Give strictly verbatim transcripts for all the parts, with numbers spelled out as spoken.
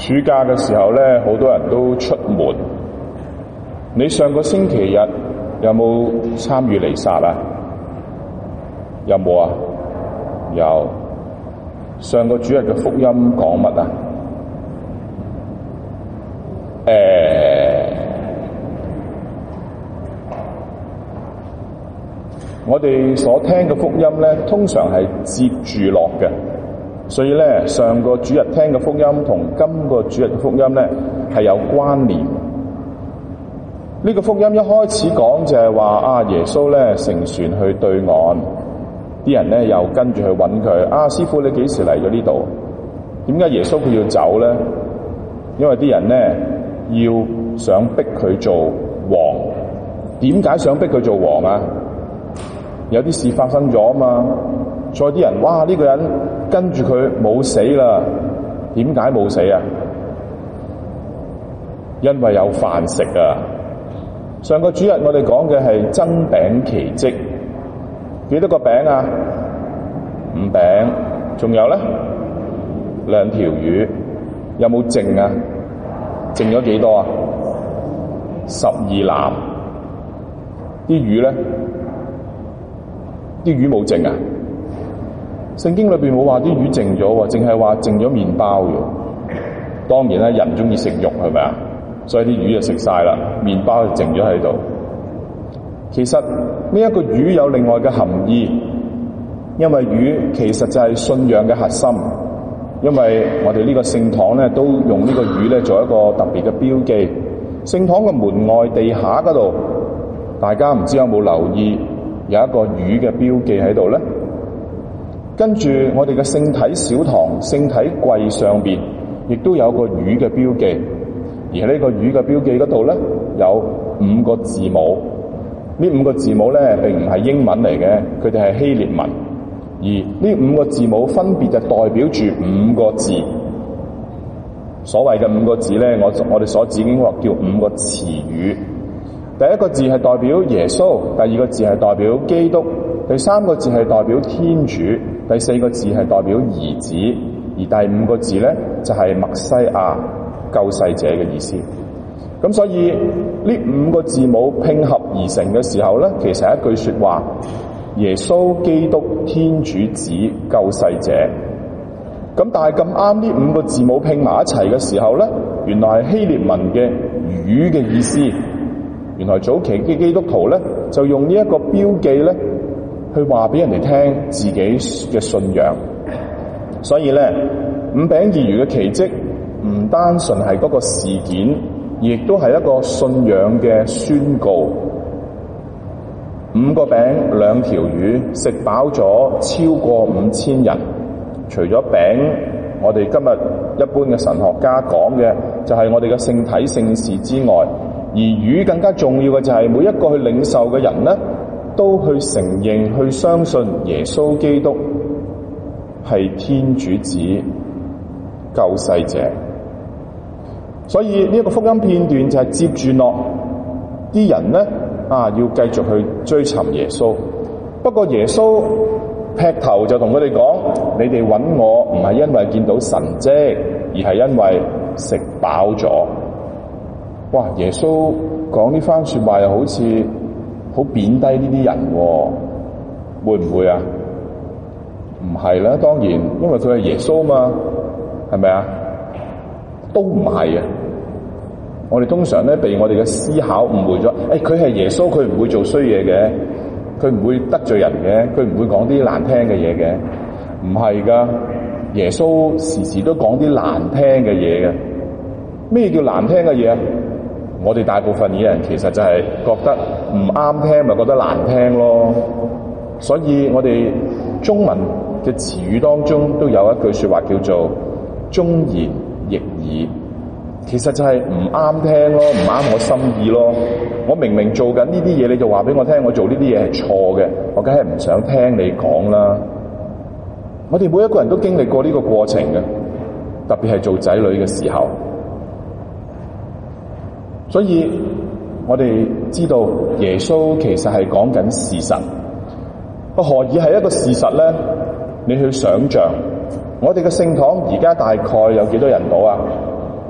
暑假嘅時候咧，好多人都出門。你上個星期日有冇參與彌撒啊？有冇啊？有。上個主日嘅福音講乜啊？誒、欸，我哋所聽嘅福音咧，通常係接住落嘅。所以咧，上個主日聽嘅福音同今個主日嘅福音咧係有關聯。呢個福音一開始講就係話啊，耶穌咧乘船去對岸，啲人咧又跟住去揾佢。啊，師傅你幾時嚟咗呢度？點解耶穌佢要走咧？因為啲人咧要想逼佢做王。點解想逼佢做王啊？有啲事發生咗啊嘛。再啲人，哇！呢個人跟住佢冇死啦，點解冇死啊？因為有飯食啊！上個主日我哋講嘅係增餅奇蹟，幾多個餅啊？五餅，仲有咧兩條魚，有冇剩啊？剩咗幾多啊？十二籃。啲魚咧？啲魚冇剩啊？聖經裏邊冇話啲魚剩咗喎，淨係話剩咗麵包嘅。當然啦，人中意食肉係咪啊？所以啲魚就食晒啦，麵包就剩咗喺度。其實呢一個魚有另外嘅含義，因為魚其實就係信仰嘅核心。因為我哋呢個聖堂咧都用呢個魚咧做一個特別嘅標記。聖堂嘅門外地下嗰度，大家唔知有冇留意有一個魚嘅標記喺度咧？跟住我哋嘅聖體小堂聖體櫃上邊亦都有個魚嘅標記，而喺呢個魚嘅標記嗰度咧有五個字母。呢五個字母咧並唔係英文嚟嘅，佢哋係希臘文，而呢五個字母分別就代表住五個字。所謂嘅五個字咧，我我哋所指已經話叫五個詞語。第一個字係代表耶穌，第二個字係代表基督，第三個字係代表天主，第四個字係代表兒子，而第五個字咧就係默西亞救世者嘅意思。咁所以呢五個字母拼合而成嘅時候咧，其實係一句說話：耶穌基督天主子救世者。咁但係咁啱呢五個字母拼埋一齊嘅時候咧，原來係希臘文嘅魚嘅意思。原來早期嘅基督徒咧，就用呢一個標記咧，去話俾人哋聽自己嘅信仰。所以咧，五餅二魚嘅奇蹟唔單純係嗰個事件，亦都係一個信仰嘅宣告。五個餅兩條魚，食飽咗超過五千人。除咗餅，我哋今日一般嘅神學家講嘅就係我哋嘅聖體聖事之外，而魚更加重要嘅就係每一個去領受嘅人咧，都去承認、去相信耶穌基督係天主子救世者。所以呢一個福音片段就係接住落啲人咧啊，要繼續去追尋耶穌。不過耶穌劈頭就同佢哋講：你哋揾我唔係因為見到神蹟，而係因為食飽咗。哇！耶穌講呢番說話又好似好貶低呢啲人喎，會唔會啊？唔係啦，當然，因為佢係耶穌嘛，係咪啊？都唔係啊！我哋通常咧被我哋嘅思考誤會咗，誒佢係耶穌，佢唔會做衰嘢嘅，佢唔會得罪人嘅，佢唔會講啲難聽嘅嘢嘅。唔係噶，耶穌時時都講啲難聽嘅嘢嘅。咩叫難聽嘅嘢啊？我哋大部分嘅人其實就係覺得唔啱聽，咪覺得難聽咯。所以我哋中文嘅詞語當中都有一句說話叫做忠言逆耳，其實就係唔啱聽咯，唔啱我心意咯。我明明做緊呢啲嘢，你就話俾我聽，我做呢啲嘢係錯嘅，我梗係唔想聽你講啦。我哋每一個人都經歷過呢個過程嘅，特別係做仔女嘅時候。所以我哋知道耶穌其實係講緊事實。何以係一個事實咧？你去想象，我哋嘅聖堂而家大概有幾多人到啊？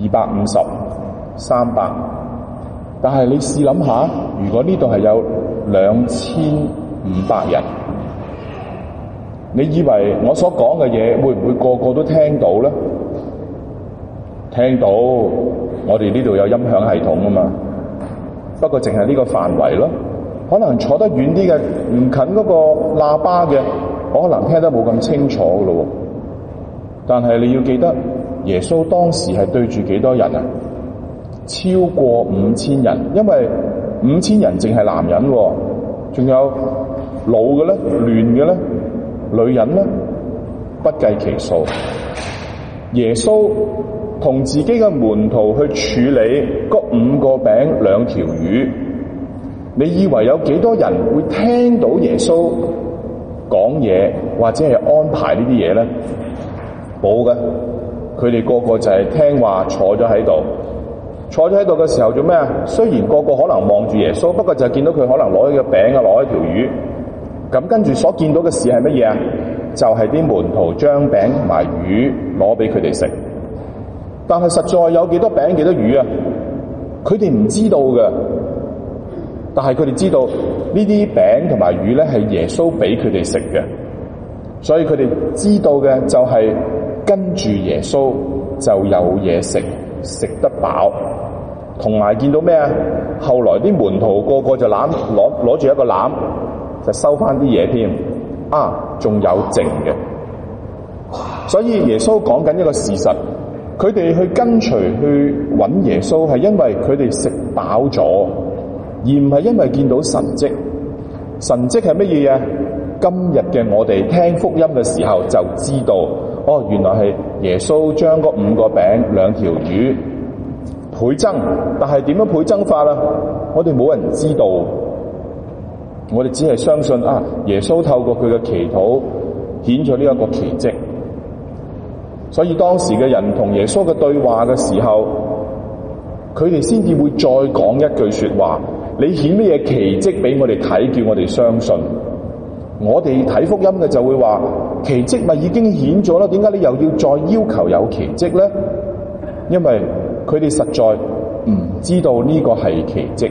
二百五十、三百，但係你試諗下，如果呢度係有兩千五百人，你以為我所講嘅嘢會唔會個個都聽到咧？聽到，我哋呢度有音響系統啊嘛，不過淨係呢個範圍咯。可能坐得遠啲嘅，唔近嗰個喇叭嘅，我可能聽得冇咁清楚嘅咯。但係你要記得，耶穌當時係對住幾多人啊？超過五千人，因為五千人淨係男人，仲有老嘅咧、亂嘅咧、女人咧，不計其數。耶穌同自己嘅門徒去處理嗰五個餅兩條魚，你以為有幾多人會聽到耶穌講嘢或者係安排呢啲嘢咧？冇嘅，佢哋個個就係聽話坐咗喺度，坐咗喺度嘅時候做咩啊？雖然個個可能望住耶穌，不過就係見到佢可能攞起個餅啊，攞起條魚，咁跟住所見到嘅事係乜嘢啊？就係、是、啲門徒將餅同埋魚攞俾佢哋食。但係實在有幾多餅幾多魚啊？佢哋唔知道嘅，但係佢哋知道呢啲餅同埋魚咧係耶穌俾佢哋食嘅，所以佢哋知道嘅就係跟住耶穌就有嘢食，食得飽，同埋見到咩啊？後來啲門徒個個就攬攞攞住一個籃，就收翻啲嘢添，啊，仲有剩嘅。所以耶穌講緊一個事實。佢哋去跟隨去揾耶穌，係因為佢哋食飽咗，而唔係因為見到神蹟。神蹟係乜嘢啊？今日嘅我哋聽福音嘅時候就知道，哦，原來係耶穌將嗰五個餅兩條魚倍增，但係點樣倍增法啊？我哋冇人知道，我哋只係相信啊，耶穌透過佢嘅祈禱顯咗呢一個奇蹟。所以當時嘅人同耶穌嘅對話嘅時候，佢哋先至會再講一句說話：你顯乜嘢奇蹟俾我哋睇，叫我哋相信。我哋睇福音嘅就會話，奇蹟咪已經顯咗啦，點解你又要再要求有奇蹟咧？因為佢哋實在唔知道呢個係奇蹟。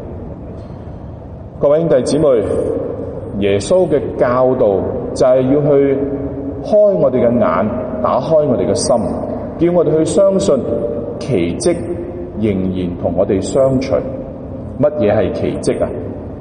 各位兄弟姊妹，耶穌嘅教導就係要去開我哋嘅眼，打開我哋嘅心，叫我哋去相信奇蹟仍然同我哋相隨。乜嘢係奇蹟啊？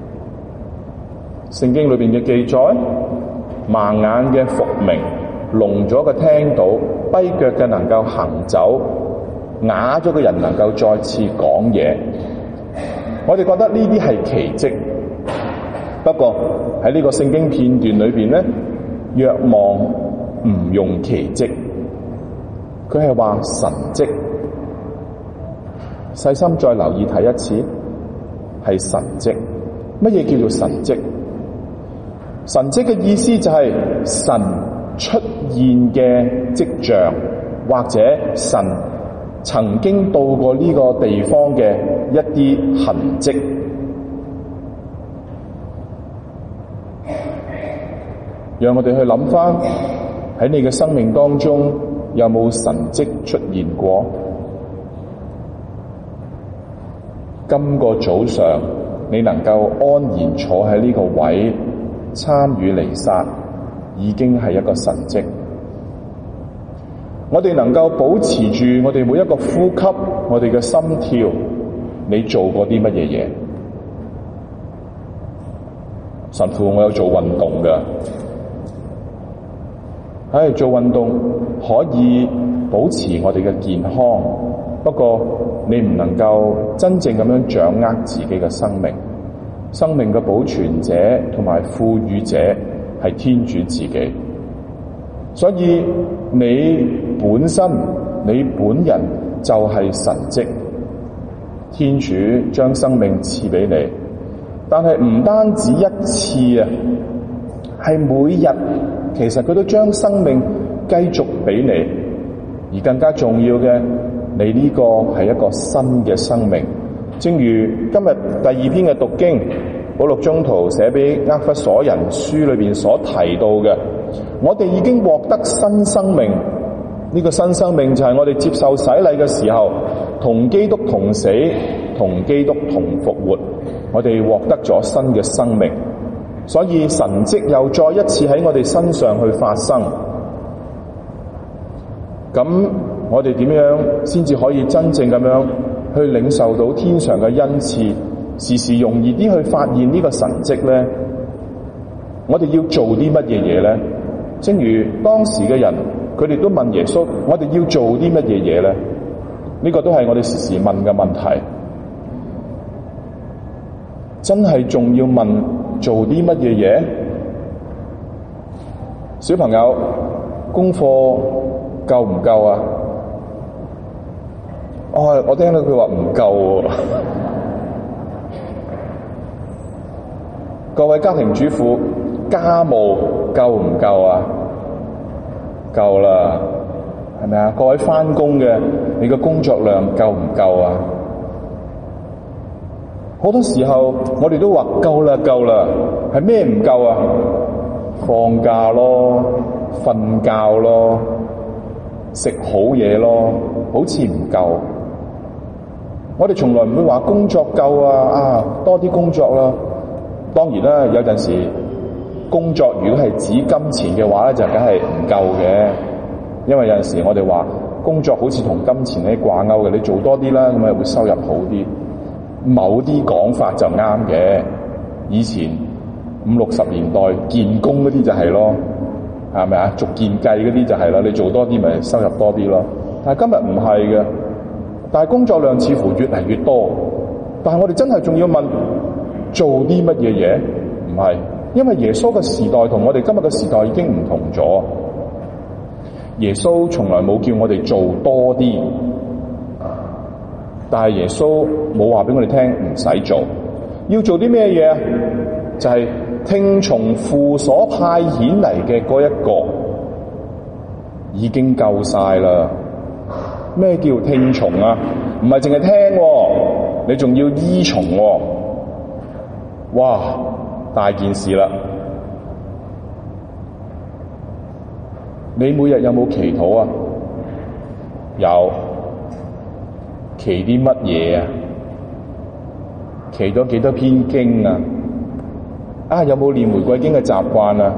聖經裏邊嘅記載，盲眼嘅復明，聾咗嘅聽到，跛腳嘅能夠行走，啞咗嘅人能夠再次講嘢。我哋覺得呢啲係奇蹟。不過喺呢個聖經片段裏邊咧，若望唔用奇蹟，佢係話神蹟。細心再留意睇一次，係神蹟。乜嘢叫做神蹟？神蹟嘅意思就係神出現嘅跡象，或者神曾經到過呢個地方嘅一啲痕跡。讓我哋去諗翻，喺你嘅生命當中有冇神蹟出現過？今個早上你能夠安然坐喺呢個位參與彌撒，已經係一個神蹟。我哋能夠保持住我哋每一個呼吸，我哋嘅心跳，你做過啲乜嘢嘢？神父，我有做運動㗎。唉，做運動可以保持我哋嘅健康，不過你唔能夠真正咁樣掌握自己嘅生命。生命嘅保存者同埋賦予者係天主自己，所以你本身你本人就係神蹟。天主將生命賜俾你，但係唔單止一次啊，係每日。其實佢都將生命繼續俾你，而更加重要嘅，你呢個係一個新嘅生命。正如今日第二篇嘅讀經，保祿宗徒寫俾厄弗所人書裏邊所提到嘅，我哋已經獲得新生命， 呢個新生命就係我哋接受洗禮嘅時候，同基督同死，同基督同復活，我哋獲得咗新嘅生命。所以神蹟又再一次喺我哋身上去發生。咁我哋點樣先至可以真正咁樣去領受到天上嘅恩賜，時時容易啲去發現呢個神蹟呢？我哋要做啲乜嘢嘢呢？正如當時嘅人，佢哋都問耶穌：我哋要做啲乜嘢嘢呢？呢個都係我哋時時問嘅問題。真係仲要問做啲乜嘢嘢？小朋友功課夠唔夠啊？哦，我聽到佢話唔夠喎。各位家庭主婦，家務夠唔夠啊？夠啦，係咪啊？各位返工嘅，你嘅工作量夠唔夠啊？好多時候我哋都話夠啦夠啦，係咩唔夠啊？放假咯，瞓覺咯，食好嘢咯，好似唔夠。我哋從來唔會話工作夠啊，啊多啲工作啦。當然啦，有陣時工作如果係指金錢嘅話咧，就梗係唔夠嘅。因為有陣時我哋話工作好似同金錢咧掛鈎嘅，你做多啲啦，咁啊會收入好啲。某啲講法就啱嘅。以前五六十年代建工嗰啲就係咯，係咪啊？逐件計嗰啲就係啦，你做多啲咪收入多啲咯。但係今日唔係嘅，但係工作量似乎越嚟越多。但係我哋真係仲要問做啲乜嘢嘢？唔係，因為耶穌嘅時代同我哋今日嘅時代已經唔同咗。耶穌從來冇叫我哋做多啲，但係耶穌冇話俾我哋聽唔使做。要做啲咩嘢啊？就係、是、聽從父所派遣嚟嘅嗰一個，已經夠晒啦。咩叫聽從啊？唔係淨係聽、啊，你仲要依從、啊。哇，大件事啦！你每日有冇祈禱啊？有。祈啲乜嘢啊？祈咗幾多篇經啊？啊，有冇念玫瑰經嘅習慣啊？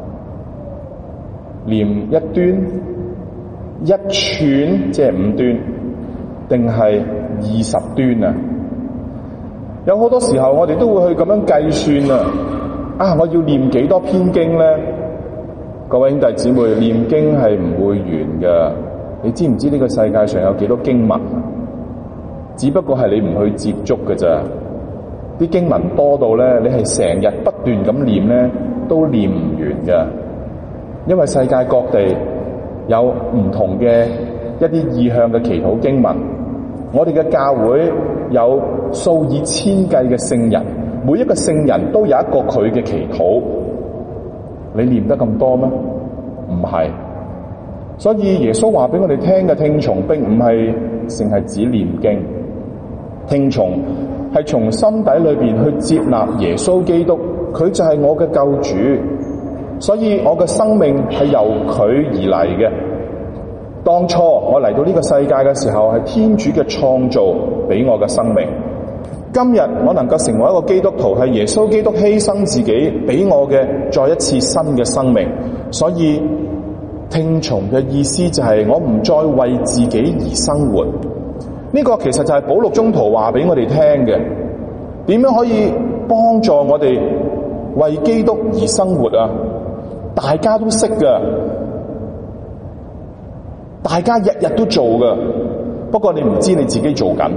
念一端、一串，即係五端，定係二十端啊？有好多時候我哋都會去咁樣計算啊！啊，我要念幾多篇經咧？各位兄弟姊妹，念經係唔會完噶。你知唔知呢個世界上有幾多經文？只不過係你唔去接觸㗎咋。啲經文多到咧，你係成日不斷咁念咧，都念唔完噶。因為世界各地有唔同嘅一啲意向嘅祈禱經文。我哋嘅教會有數以千計嘅聖人，每一個聖人都有一個佢嘅祈禱。你念得咁多咩？唔係。所以耶穌話俾我哋聽嘅聽從，並唔係淨係指念經。聽從係從心底裏邊去接納耶穌基督，佢就係我嘅救主。所以我嘅生命係由佢而嚟嘅。當初我嚟到呢個世界嘅時候，係天主嘅創造俾我嘅生命。今日我能夠成為一個基督徒，係耶穌基督犧牲自己俾我嘅再一次新嘅生命。所以聽從嘅意思就係我唔再為自己而生活。呢個其實就係保祿宗徒話俾我哋聽嘅。點樣可以幫助我哋為基督而生活啊？大家都識噶，大家日日都做噶，不過你唔知你自己做緊。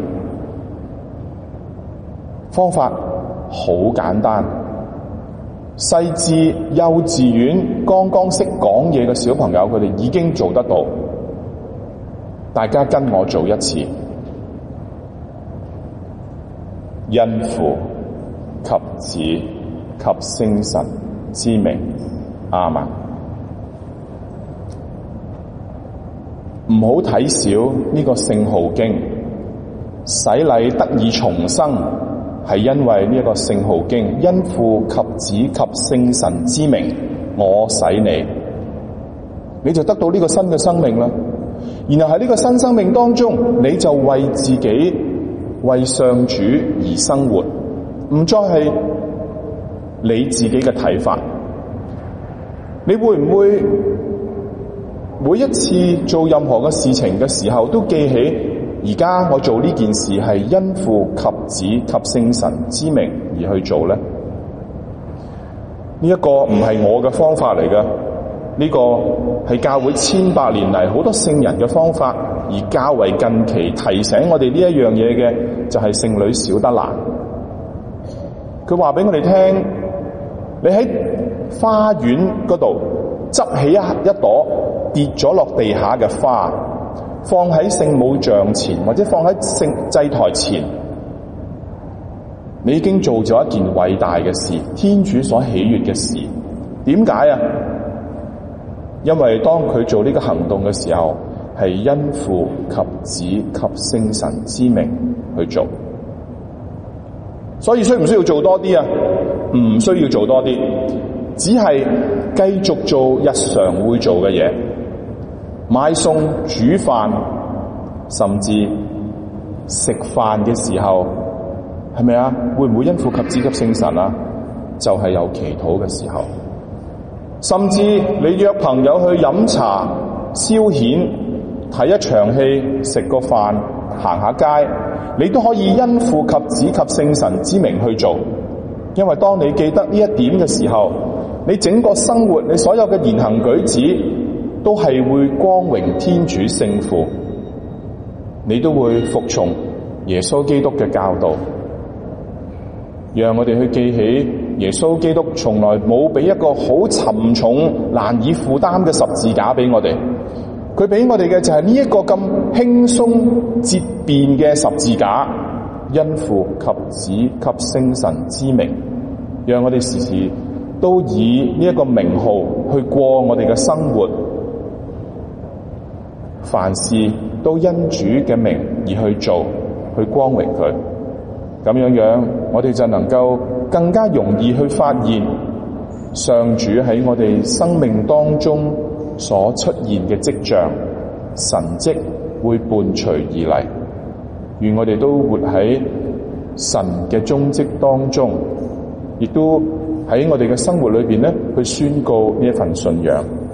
方法好簡單，細至幼稚園剛剛識講嘢嘅小朋友，佢哋已經做得到。大家跟我做一次，因父及子及聖神之名，阿們。唔好睇小呢個聖號經，洗禮得以重生，係因為呢一個聖號經，因父及子及聖神之名，我洗你，你就得到呢個新嘅生命啦。 然後喺呢個新生命當中，你就為自己、為上主而生活，唔再係你自己嘅睇法。你會唔會每一次做任何嘅事情嘅時候，都記起而家我做呢件事係因父及子及聖神之名而去做呢？呢一個唔係我嘅方法嚟嘅，呢個係教會千百年嚟好多聖人嘅方法，而較為近期提醒我哋呢一樣嘢嘅就係聖女小德蘭。佢話俾我哋聽，你喺花園嗰度執起一一朵跌咗落地下嘅花，放喺聖母像前或者放喺聖祭台前，你已經做咗一件偉大嘅事，天主所喜悅嘅事。點解啊？因為當佢做呢個行動嘅時候，係因父及子及聖神之名去做。所以需唔需要做多啲啊？唔需要做多啲，只係繼續做日常會做嘅嘢，買餸、煮飯，甚至食飯嘅時候，係咪啊？會唔會因父及子及聖神啊？就係、是、有祈禱嘅時候，甚至你約朋友去飲茶、消遣、睇一場戲、食個飯、行下街，你都可以因父及子及聖神之名去做。因為當你記得呢一點嘅時候，你整個生活，你所有嘅言行舉止都係會光榮天主聖父，你都會服從耶穌基督嘅教導。讓我哋去記起耶穌基督從來冇俾一個好沉重難以負擔嘅十字架俾我哋，佢俾我哋嘅就係呢一個咁輕鬆捷便嘅十字架，因父及子及聖神之名，讓我哋時時都以呢一個名號去過我哋嘅生活，凡事都因主嘅名而去做，去光榮佢。咁樣樣，我哋就能夠更加容易去發現上主喺我哋生命當中所出現嘅跡象、神蹟會伴隨而嚟。願我哋都活喺神嘅蹤跡當中，亦都喺我哋嘅生活裏邊咧，去宣告呢一份信仰。